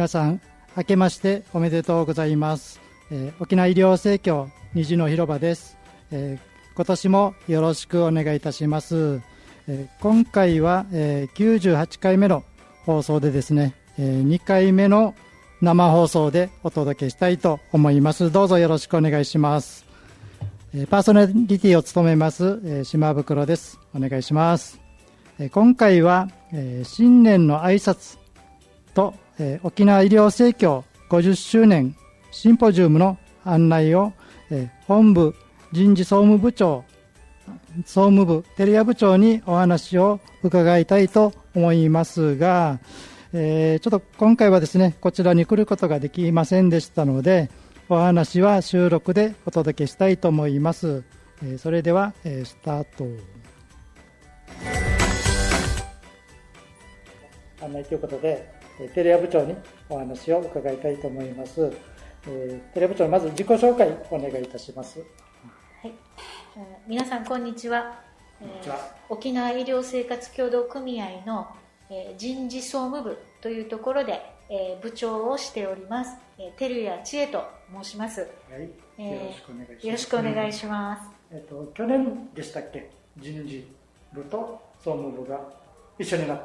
皆さん明けましておめでとうございます。沖縄医療生協虹の広場です。今年もよろしくお願いいたします。今回は、98回目の放送でですね、2回目の生放送でお届けしたいと思います。どうぞよろしくお願いします。パーソナリティを務めます、島袋です。お願いします。今回は、新年の挨拶と、沖縄医療生協50周年シンポジウムの案内を、本部人事総務部長総務部照屋部長にお話を伺いたいと思いますが、ちょっと今回はですねこちらに来ることができませんでしたので、お話は収録でお届けしたいと思います。それでは、スタート。案内ということで、照屋部長にお話を伺いたいと思います。照屋部長、まず自己紹介お願いいたします。 はい、皆さんこんにちは。沖縄医療生活協同組合の人事総務部というところで部長をしております照屋千恵と申します。 はい、よろしくお願いします。 よろしくお願いします。 去年でしたっけ、人事部と総務部が一緒になった。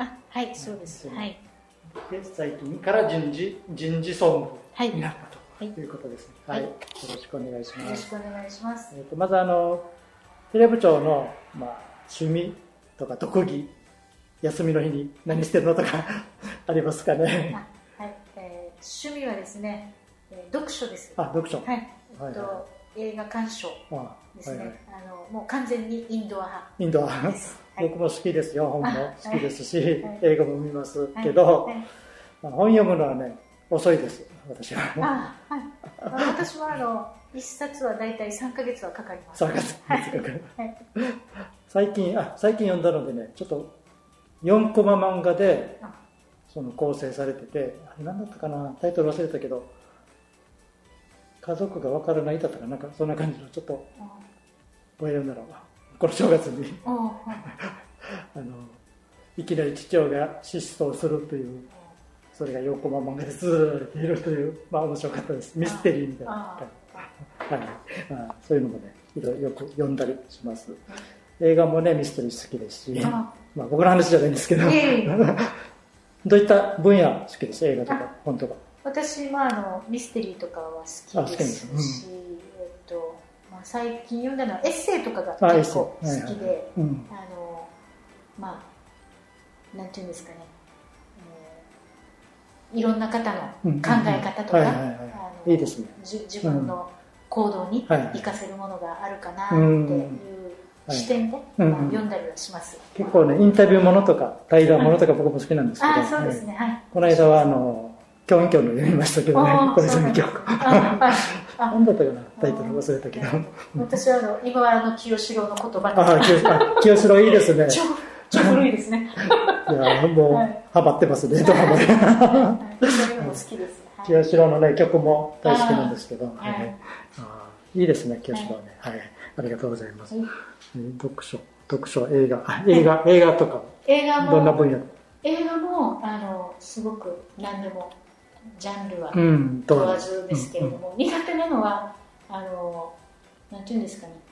はい、そうです。はい。 で、最近から人事総務部になったということですね。はい、よろしくお願いします。 よろしくお願いします。 まず照屋部長の、趣味とか特技、休みの日に何してるのとかありますかね。 はい、趣味はですね、読書です。 読書。 はい。映画鑑賞ですね。もう完全にインドア派。 インドアです。僕も好きですよ。本も好きですし、映画も見ますけど、本読むのはね遅いです。私は。 私は一冊はだいたい3ヶ月はかかります。 3ヶ月かかる。最近読んだのでね、ちょっと4コマ漫画で構成されてて、あれ何だったかな、タイトル忘れたけど、家族がわからないだったかなんかそんな感じの、ちょっと覚えるならこの正月にいきなり父親が失踪するという、それが4コマ漫画でずっといるという、面白かったです。ミステリーみたいな。そういうのもねよく読んだりします。映画もねミステリー好きですし、僕の話じゃないんですけどどういった分野好きです？映画とか本とか。 私はミステリーとかは好きですし、最近読んだのはエッセイとかが結構好きで、なんていうんですかね、いろんな方の考え方とか、 いいですね。 自分の行動に生かせるものがあるかなっていう視点で読んだりはします。 結構ねインタビューものとか対談ものとか僕も好きなんですけど、 そうですね。 この間はキョンキョンの読みましたけどね、小泉京子。何だったかな、タイトル忘れたけど。 私は今は清志郎の言葉。 清志郎いいですね。 超古いですね。 いやもうハマってますね。ドラマで。 そういうのも好きです。 清志郎のね曲も大好きなんですけど、いいですね清志郎ね。はい、ありがとうございます。読書、映画とか。映画もどんな分野？ 映画もすごく何でもジャンルは問わずですけれども、苦手なのはなんていうんですかね、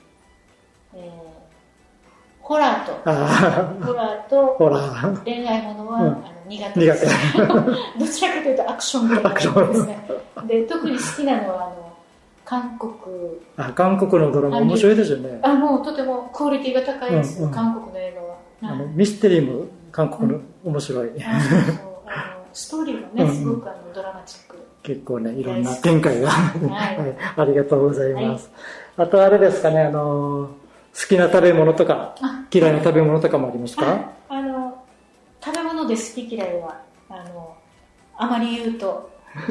ホラーと恋愛ものは苦手です。どちらかというとアクション系ですね。で特に好きなのは韓国のドラマ面白いですよね。 もうとてもクオリティが高いです。韓国の映画はミステリーも韓国の面白い。 ストーリーもねすごくドラマチック。 結構ねいろんな展開がありがとうございます。あとあれですかね、好きな食べ物とか嫌いな食べ物とかもありますか？ 食べ物で好き嫌いはあまり言うと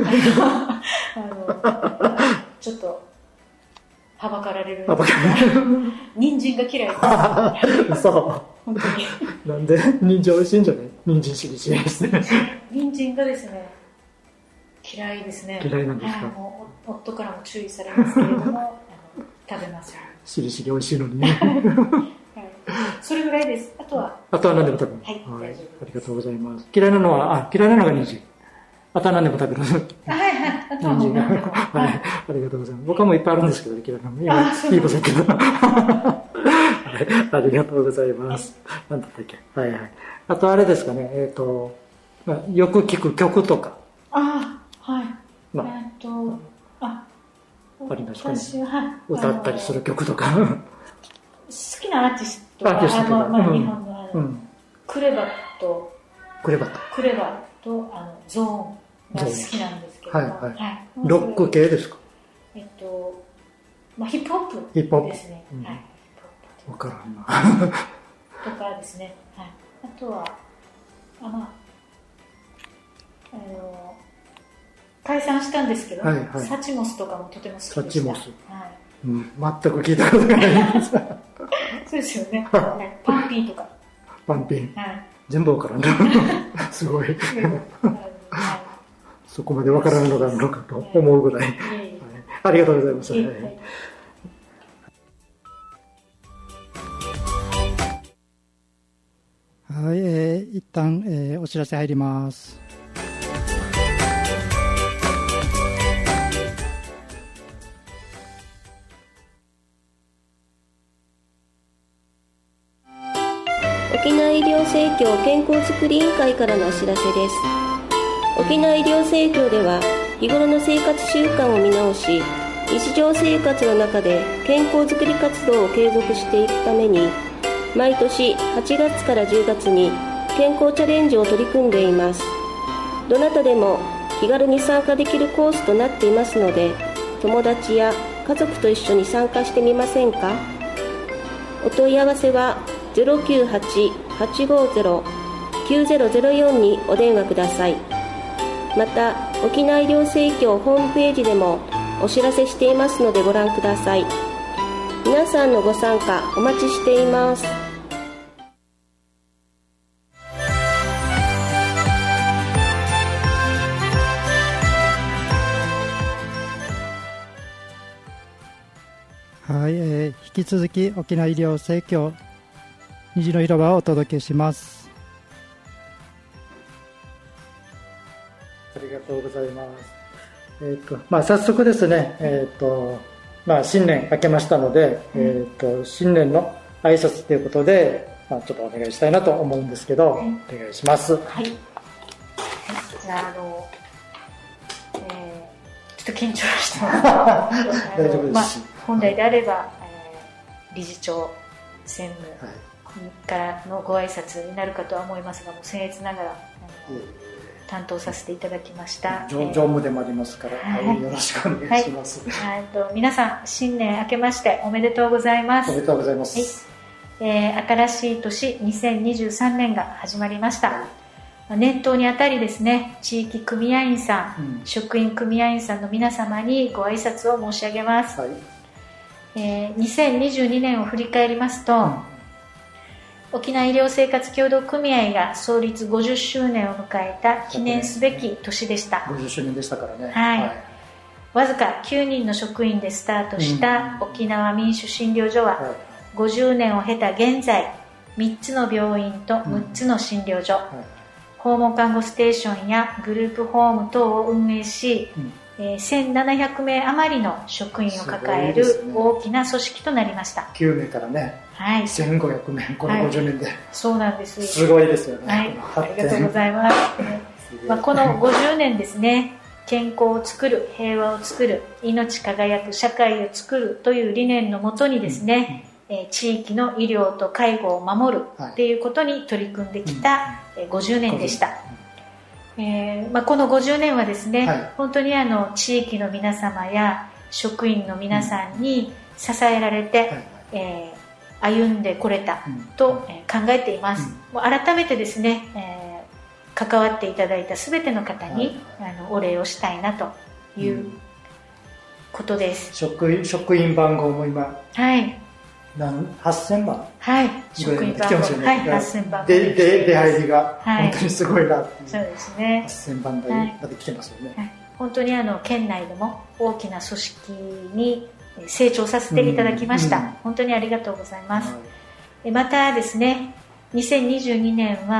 ちょっとはばかられる。人参が嫌いです。 そう本当に。なんで？人参美味しいんじゃない？人参しりしりですね。 人参がですね嫌いですね。 嫌いなんですか？ もう夫からも注意されますけれども食べます。 しりしり美味しいのにね。 それぐらいです。あとは何でも食べます。はい、ありがとうございます。嫌いなのが人参。 あとは何でも食べる。 はいはい。あとは人参が。 もう何でも。 はい。ありがとうございます。僕はもういっぱいあるんですけど、嫌いなの。今、 そういいこと言ってる。はい。ありがとうございます。なんだったっけ。はいはい。あとあれですかね、まあ、よく聞く曲とか。 ああ、はい。 まあ、ありますかね。 私は、 歌ったりする曲とか。 好きなアーティストは、日本のクレバと、ゾーンが好きなんですけど、 ロック系ですか？ ヒップホップですね。 わからんな。 とかですね。はい。あとは、解散したんですけど、サチモスとかもとても好きでした。 サチモス。全く聞いたことがないです。 そうですよね。パンピーとか。 パンピー。全部わからんな。すごい。そこまでわからないのがあるのかと思うぐらい。ありがとうございます。はい、一旦、お知らせ入ります。 沖縄医療生協健康づくり委員会からのお知らせです。沖縄医療生協では日頃の生活習慣を見直し、日常生活の中で健康づくり活動を継続していくために、毎年8月から10月に健康チャレンジを取り組んでいます。どなたでも気軽に参加できるコースとなっていますので、友達や家族と一緒に参加してみませんか？お問い合わせは 098-850-9004 にお電話ください。また、沖縄医療生協ホームページでもお知らせしていますのでご覧ください。皆さんのご参加お待ちしています。 はい、引き続き沖縄医療生協虹の広場をお届けします。ありがとうございます。早速ですね、新年明けましたので、新年の挨拶ということで、ちょっとお願いしたいなと思うんですけど、お願いします。 はい。じゃあ、ちょっと緊張してます。 大丈夫です。 本来であれば、理事長、専務からのご挨拶になるかとは思いますが、もう僭越ながら担当させていただきました。 常務でもありますから、よろしくお願いします。 皆さん、新年明けましておめでとうございます。 おめでとうございます。 新しい年、2023年が始まりました。年頭にあたりですね、地域組合員さん、職員組合員さんの皆様にご挨拶を申し上げます。2022年を振り返りますと、沖縄医療生活協同組合が創立50周年を迎えた記念すべき年でした。 50周年でしたからね。 わずか9人の職員でスタートした沖縄民主診療所は、50年を経た現在、3つの病院と6つの診療所、訪問看護ステーションやグループホーム等を運営し、1700名余りの職員を抱える大きな組織となりました。 9名からね、1500名、この50年で。 そうなんです。 すごいですよね。 ありがとうございます。この50年ですね、健康を作る、平和を作る、命輝く社会を作るという理念のもとにですね、地域の医療と介護を守るということに取り組んできた50年でした。この50年はですね、本当に地域の皆様や職員の皆さんに支えられて、歩んでこれたと考えています。改めてですね、関わっていただいた全ての方にお礼をしたいなということです。 職員番号も今、8000番、 職員番号、8000番出入りが本当にすごいなっていう。 そうですね。 8000番台まで来てますよね。 本当に県内でも大きな組織に成長させていただきました。本当にありがとうございます。またですね、2022年は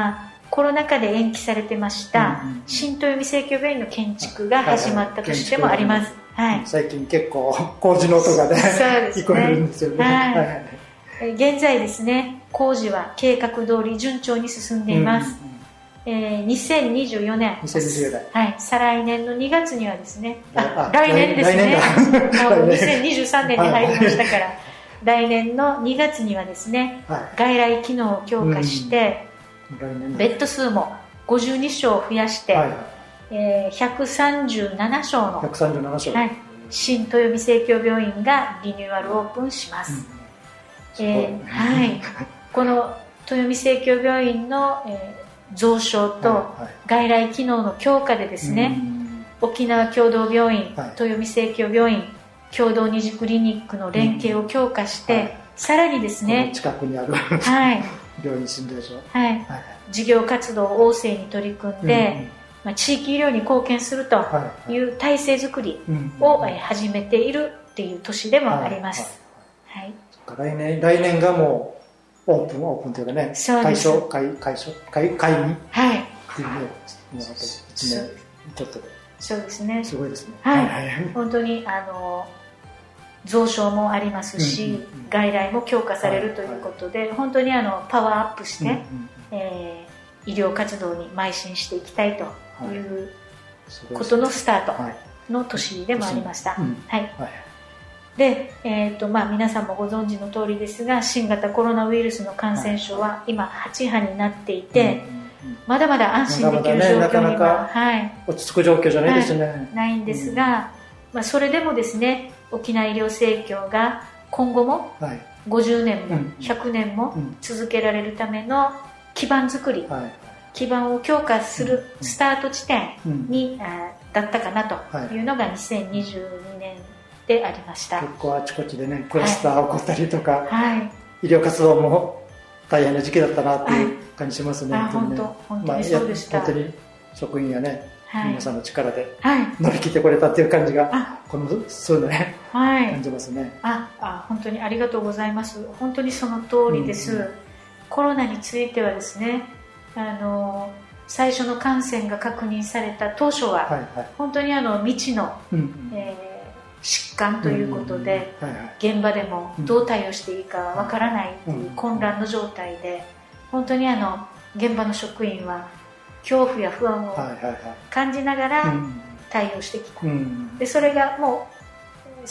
コロナ禍で延期されてました新豊見生協病院の建築が始まった年でもあります。 最近結構工事の音がね聞こえるんですよね。 現在ですね、工事は計画通り順調に進んでいます。2024年、再来年の2月にはですね、来年ですね、2023年に入りましたから来年の2月にはですね、外来機能を強化して、ベッド数も52床増やして、137床の新豊見生協病院がリニューアルオープンします。この豊見生協病院の、増床と外来機能の強化でですね、沖縄共同病院、豊見生協病院共同二次クリニックの連携を強化して、さらにですね、 近くにある病院診療所、 事業活動を旺盛に取り組んで、地域医療に貢献するという体制づくりを始めているっていう年でもあります。 来年がもうオープンというかね、開所っていうね、1年ちょっとで、 そうですね、 すごいですね。 本当に増床もありますし、外来も強化されるということで、本当にパワーアップして、医療活動に邁進していきたいということのスタートの年でもありました。で、皆さんもご存知の通りですが、新型コロナウイルスの感染症は今8波になっていて、まだまだ安心できる状況には落ち着く状況じゃないですね。 ないんですが、それでもですね、沖縄医療生協が今後も50年も100年も続けられるための基盤作り、基盤を強化するスタート地点にだったかなというのが2022年でありました。 結構あちこちでね、クラスター起こったりとか、医療活動も大変な時期だったなっていう感じしますね。 本当にそうでした。 本当に職員やね、皆さんの力で乗り切ってこれたっていう感じが、この数年感じますね。 本当にありがとうございます。本当にその通りです。コロナについてはですね、最初の感染が確認された当初は、本当に未知の、疾患ということで、現場でもどう対応していいかわからないという混乱の状態で、本当に現場の職員は恐怖や不安を感じながら対応してきた。でそれがもう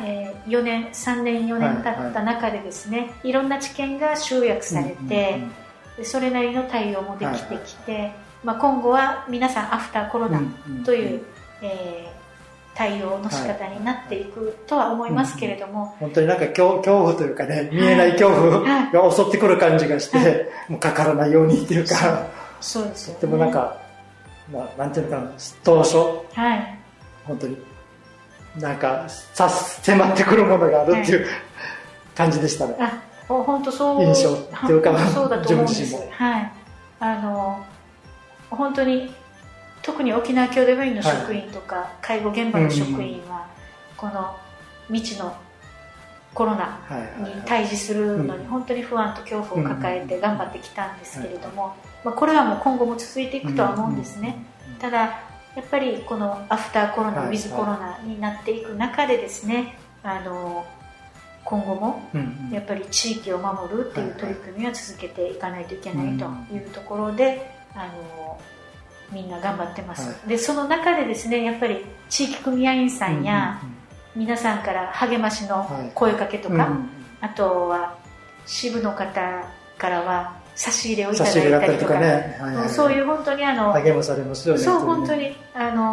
3年4年経った中でですね、いろんな知見が集約されて、それなりの対応もできてきて、今後は皆さんアフターコロナという、対応の仕方になっていくとは思いますけれども、 本当になんか恐怖というかね、見えない恐怖が襲ってくる感じがして、もうかからないようにっていうか、 そうですよね。 でもなんか、なんていうのかな、当初、本当になんか迫ってくるものがあるっていう感じでしたね。 本当そう、 印象っていうか、 そうだと思うんです。 自分自身も。 本当に特に沖縄共同病院の職員とか、介護現場の職員は、この未知のコロナに対峙するのに本当に不安と恐怖を抱えて頑張ってきたんですけれども、これはもう今後も続いていくとは思うんですね。ただやっぱりこのアフターコロナ、ウィズコロナになっていく中でですね、今後もやっぱり地域を守るっていう取り組みは続けていかないといけないというところで、みんな頑張ってます。でその中でですね、やっぱり地域組合員さんや皆さんから励ましの声かけとか、あとは支部の方からは差し入れをいただいたりとか、そういう本当に励まされますよね。 そう本当に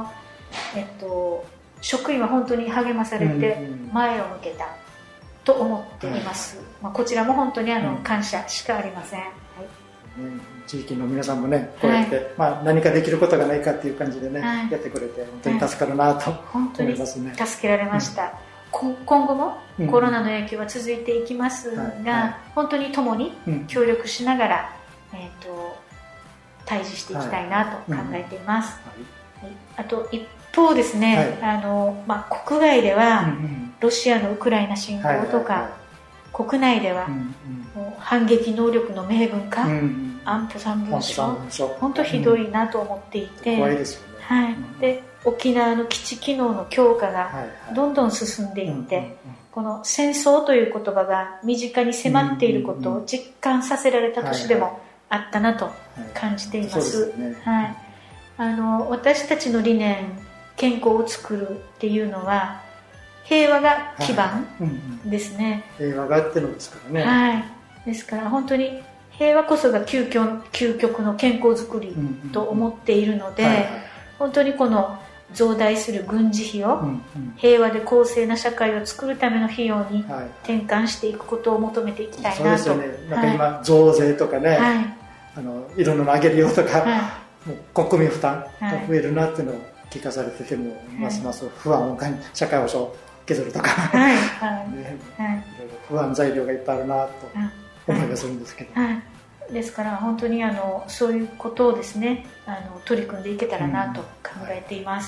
職員は本当に励まされて前を向けたと思っています。こちらも本当に感謝しかありません。 地域の皆さんもね、こうやって、何かできることがないかっていう感じでね、やってくれて本当に助かるなと思いますね。 本当に助けられました。今後もコロナの影響は続いていきますが、本当に共に協力しながら、対峙していきたいなと考えています。あと一方ですね、国外ではロシアのウクライナ侵攻とか、国内では反撃能力の明文化、 安保3文書、本当ひどいなと思っていて、 怖いですよね。 はい、で沖縄の基地機能の強化がどんどん進んでいって、この戦争という言葉が身近に迫っていることを実感させられた年でもあったなと感じています。私たちの理念、健康を作るっていうのは平和が基盤ですね。 平和があってのですからね。 はい、ですから本当に平和こそが究極の健康づくりと思っているので、本当にこの増大する軍事費を平和で公正な社会を作るための費用に転換していくことを求めていきたいなと。 そうですよね。なんか今増税とかね、いろんなの上げるよとか、もう国民負担が増えるなっていうのを聞かされてても、ますます不安を感じ、社会保障削るとか、いろいろ不安材料がいっぱいあるなと思いがするんですけど。 ですから本当にそういうことをですね、取り組んでいけたらなと考えています。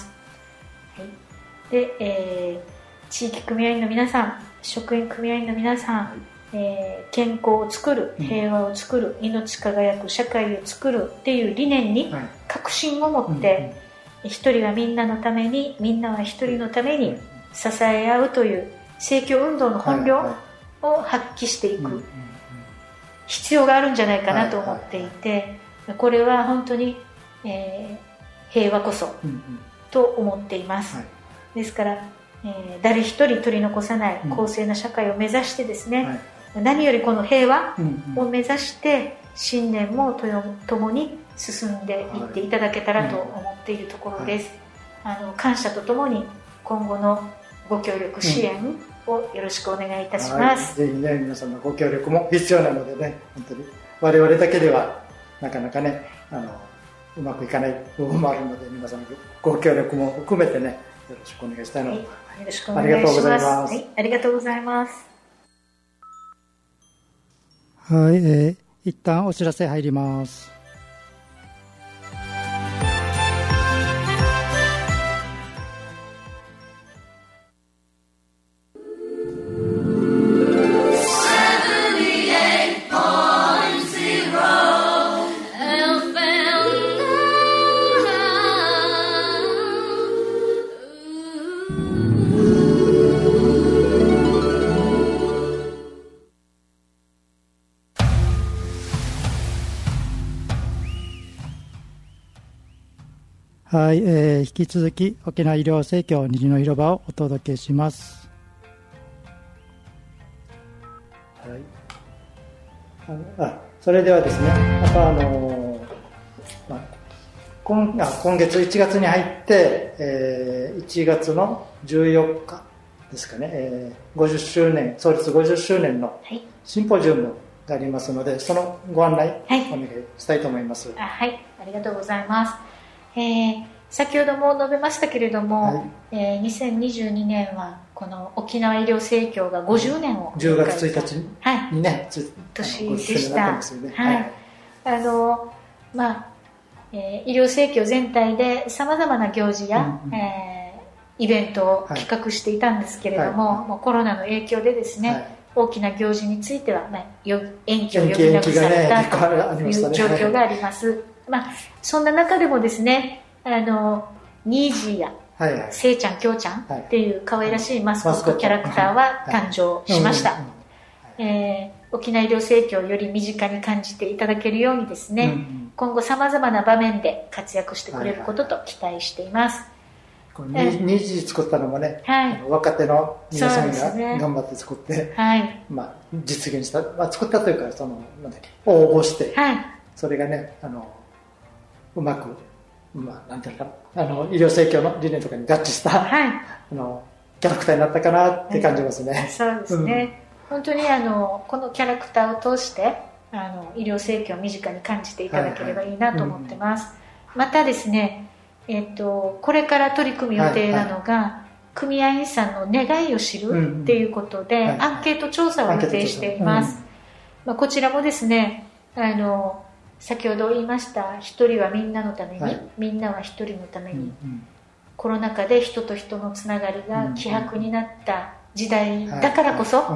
で、地域組合員の皆さん、職員組合員の皆さん、健康を作る、平和を作る、命輝く社会を作るっていう理念に確信を持って、一人はみんなのために、みんなは一人のために支え合うという政教運動の本領を発揮していく必要があるんじゃないかなと思っていて、これは本当に、平和こそと思っています。ですから、誰一人取り残さない公正な社会を目指してですね、何よりこの平和を目指して信念も共に進んでいっていただけたらと思っているところです。感謝とともに今後のご協力支援をよろしくお願いいたします。 ぜひね、皆さんのご協力も必要なのでね、本当に我々だけではなかなかね、うまくいかない部分もあるので、皆さんのご協力も含めてね、よろしくお願いしたいので、 よろしくお願いします。ありがとうございます。 はい、一旦お知らせ入ります。はい、引き続き沖縄医療生協虹の広場をお届けします。はい、それではですね、今月1月に入って、1月の14日ですかね、50周年創立50周年のシンポジウムがありますので、そのご案内お願いしたいと思います。 はい、ありがとうございます。先ほども述べましたけれども、2022年はこの沖縄医療生協が50年を 10月1日にね、 年でした。医療生協全体でさまざまな行事や、イベントを企画していたんですけれども、もうコロナの影響でですね、大きな行事については、延期を余儀なくされたという状況があります。そんな中でもですね、ニージーやせいちゃんきょうちゃんっていう可愛らしいマスコットキャラクターは誕生しました。沖縄医療生協をより身近に感じていただけるようにですね、今後さまざまな場面で活躍してくれることと期待しています。 ニージー作ったのもね、若手の皆さんが頑張って作って、実現した、作ったというか応募して、それがね、うまく、なんていうかな、医療生協の理念とかに合致した、キャラクターになったかなって感じますね。 そうですね。本当にこのキャラクターを通して医療生協を身近に感じていただければいいなと思ってます。またですね、これから取り組む予定なのが、組合員さんの願いを知るっていうことで、アンケート調査を予定しています。こちらもですね、先ほど言いました一人はみんなのために、みんなは一人のために、コロナ禍で人と人のつながりが希薄になった時代だからこそ、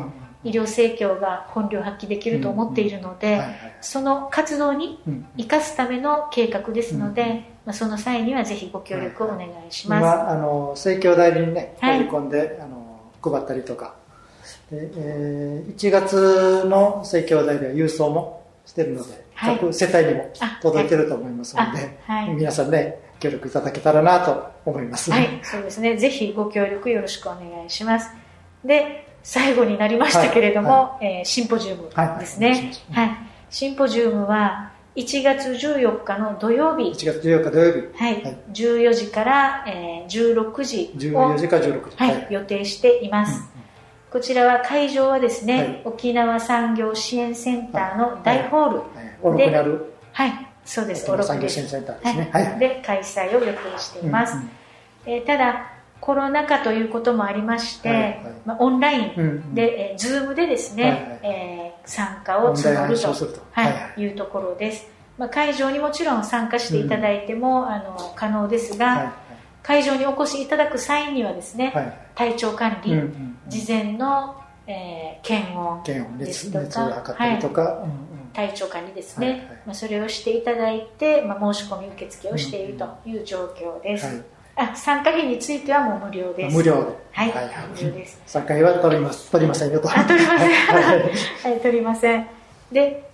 医療生協が本領発揮できると思っているので、その活動に生かすための計画ですので、その際にはぜひご協力をお願いします。 今生協代理にね取り込んで、配ったりとかで、1月の生協代理は郵送もしてるので、各世帯にも届いてると思いますので、皆さんね協力いただけたらなと思います。 はい、そうですね。ぜひご協力よろしくお願いします。で、最後になりましたけれども、シンポジウムですね。シンポジウムは1月14日の土曜日、 1月14日土曜日、 14時から、16時を 14時から16時、 予定しています。こちらは会場はですね、沖縄産業支援センターの大ホールおろくにある、 そうです、 沖縄産業支援センターですね。 で開催を予定しています。ただコロナ禍ということもありまして、オンラインで、Zoom でですね、参加を募るというところです。会場にもちろん参加していただいても、可能ですが、会場にお越しいただく際にはですね、体調管理、事前の、検温ですとか、体調管理ですね、それをしていただいて、申し込み受付をしているという状況です。参加費についてはもう無料です。 無料で。 無料です。 参加費は取りませんよと。 取りません。取りません。で、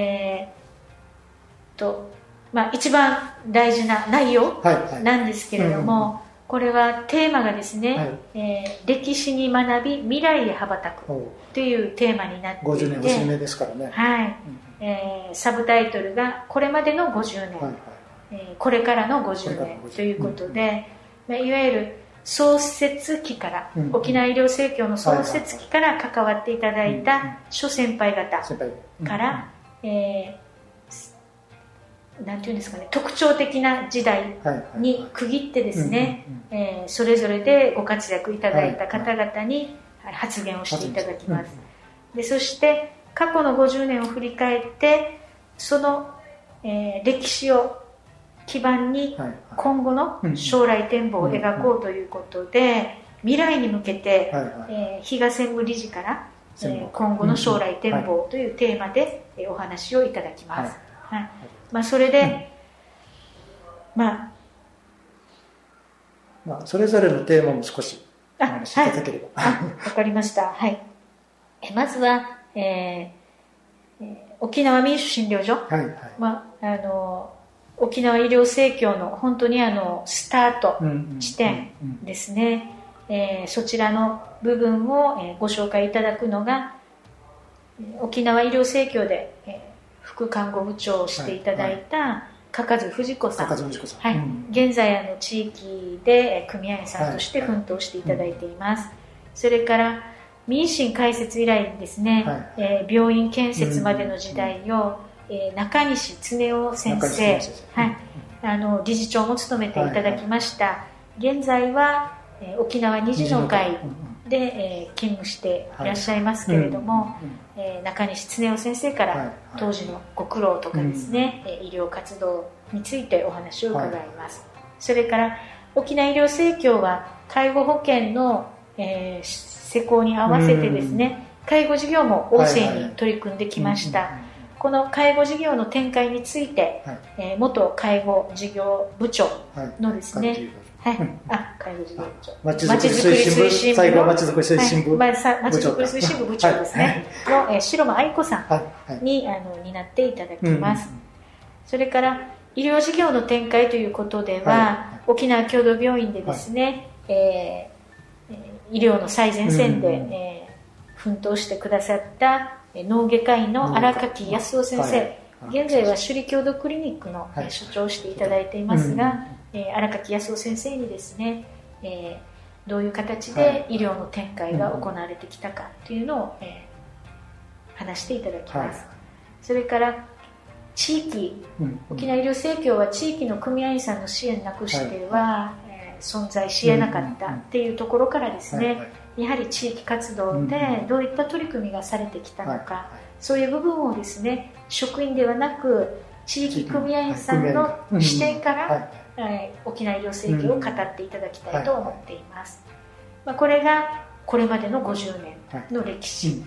一番大事な内容なんですけれども、これはテーマがですね、歴史に学び未来へ羽ばたくというテーマになっていて、 50年節目ですからね。 サブタイトルがこれまでの50年、これからの50年ということで、いわゆる創設期から、沖縄医療生協の創設期から関わっていただいた諸先輩方から、なんていうんですかね、特徴的な時代に区切ってですね、それぞれでご活躍いただいた方々に発言をしていただきます。で、そして過去の50年を振り返って、その、歴史を基盤に今後の将来展望を描こうということで、未来に向けて、比嘉専務理事から、今後の将来展望というテーマでお話をいただきます。それで、 それぞれのテーマも少しお話しいただければ。 わかりました。まずは、沖縄民主診療所、沖縄医療生協の本当にスタート地点ですね、そちらの部分をご紹介いただくのが、沖縄医療生協で副看護部長をしていただいた嘉数藤子さん、現在地域で組合員さんとして奮闘していただいています。それから民進開設以来にですね、病院建設までの時代を中西恒夫先生、理事長も務めていただきました。現在は沖縄虹の会で勤務していらっしゃいますけれども、中西恒夫先生から当時のご苦労とかですね、医療活動についてお話を伺います。それから沖縄医療生協は介護保険の施行に合わせてですね、介護事業も旺盛に取り組んできました。この介護事業の展開について、元介護事業部長のですね、介護事業部長、まちづくり推進部、最後はまちづくり推進部、まちづくり推進部部長ですね、の白間愛子さんに担っていただきます。それから医療事業の展開ということでは、沖縄共同病院でですね、医療の最前線で、奮闘してくださった脳外科医の荒垣康夫先生、現在は首里郷土クリニックの所長をしていただいていますが、荒垣康夫先生にですね、どういう形で医療の展開が行われてきたかというのを、話していただきます。それから地域、沖縄医療生協は地域の組合員さんの支援なくしては、存在し得なかったっていうところからですね、やはり地域活動でどういった取り組みがされてきたのか、そういう部分をですね、職員ではなく地域組合員さんの視点から、沖縄医療生協を語っていただきたいと思っています。これがこれまでの50年の歴史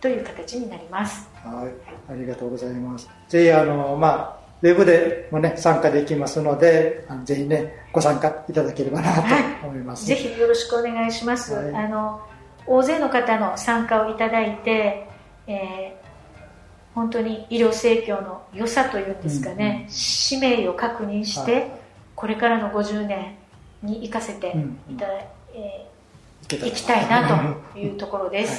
という形になります。 はい、ありがとうございます。ぜひウェブでもね参加できますので、ぜひねご参加いただければなと思います。 ぜひよろしくお願いします。大勢の方の参加をいただいて、本当に医療生協の良さというんですかね、使命を確認して、これからの50年に生かせていただいきたいなというところです。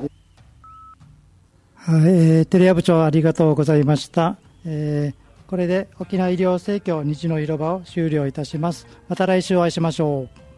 テレア部長ありがとうございました。これで沖縄医療生協虹の広場を終了いたします。また来週お会いしましょう。